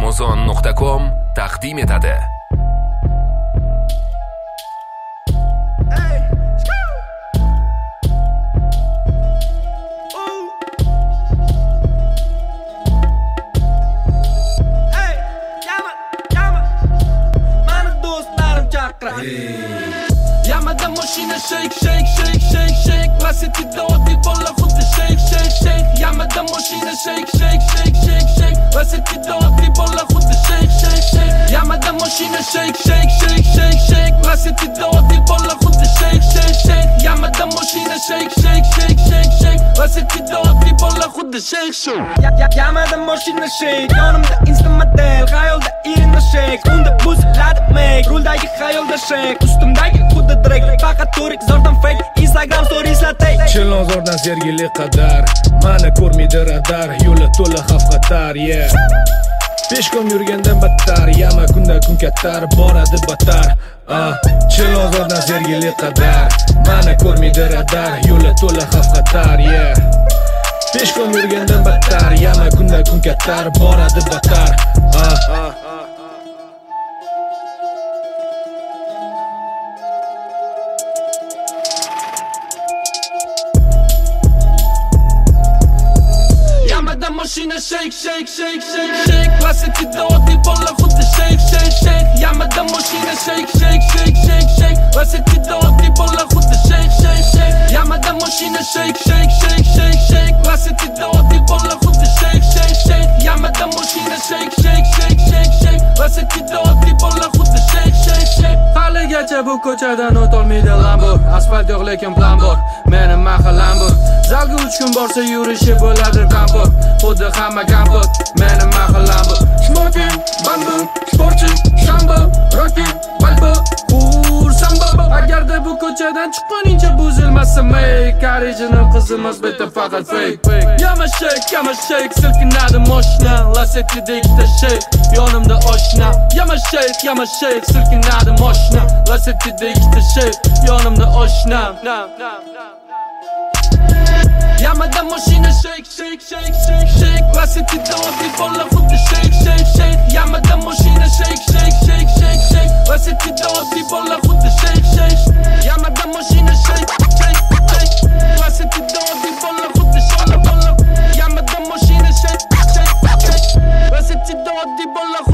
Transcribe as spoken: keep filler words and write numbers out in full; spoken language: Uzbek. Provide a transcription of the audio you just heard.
amazon nuqta com taqdim etadi. Yamada mashina shake shake shake shake shake Lasiti dodi bolla khuddi shake shake shake Yamada mashina shake shake shake shake shake Lasiti dodi bolla khuddi shake shake shake Yamada mashina shake shake shake shake shake Lasiti dodi bolla khuddi shake shake shake Yamada mashina shake shake shake shake shake Lasiti dodi bolla khuddi shake shake Yamada mashina shake Yonimda insta model Xayolda irinda shake Unda buziladi make Ruldagi xayolda shake Ustimdagi xuddi direkt Faqat to'rik zordan fake Instagram storieslar take Chilonzordan Sergeli qadar Mani ko'rmaydi radar Yo'li to'la xavf xatar yeah Peshkom yurgandan battar Yama kunda kun kattar Boradi battar ah Chilonzordan Sergeli qadar Mani ko'rmaydi radar Yo'li to'la xavf xatar yeah Peshkom yurgandan battar Yama kunda kun kattar Boradi battar ah Mashina shake shake shake shake shake Lasiti dodi bolla khuddi shake shake shake Yamada mashina shake shake shake shake shake Lasiti dodi bolla khuddi shake shake shake Yamada mashina shake shake shake shake shake Lasiti dodi bolla khuddi shake shake shake Yamada mashina shake shake shake shake shake Lasiti dodi bolla khuddi shake shake shake Haligacha bu ko'chadan o'tolmaydi Lambo Asfalt yo'q lekin plan bor Meni mahallam bor Zalga uch kun borsa yurishi bo'ladi kampo Xuddi hamma kampot Meni mahallam bor Smoking, bambu, sportchi, shambo Rocky, balbo, xur, sambo Agarda bu ko'chadan chiqquningcha buzilmasa make Original qizimiz bitta faqat fake Yama shake, yama shake Silkinadi moshna Lasitida ikkita shake Yonimda oshna Yama shake, yama shake Silkinadi moshna Lasitida ikkita shake Yonimda oshna Yamada mashina shake shake shake shake shake Lasiti dodi bolla khuddi shake shake shake Yamada mashina shake shake shake shake shake Lasiti dodi bolla khuddi shake shake Yamada mashina shake shake shake Lasiti dodi bolla khuddi shake Yamada mashina shake shake shake Lasiti dodi bolla